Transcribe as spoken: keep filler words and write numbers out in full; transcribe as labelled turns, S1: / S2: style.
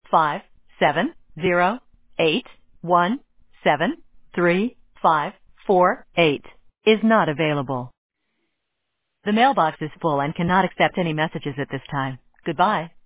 S1: five seven zero eight one seven three five four eight is not available. The mailbox is full and cannot accept any messages at this time. Goodbye.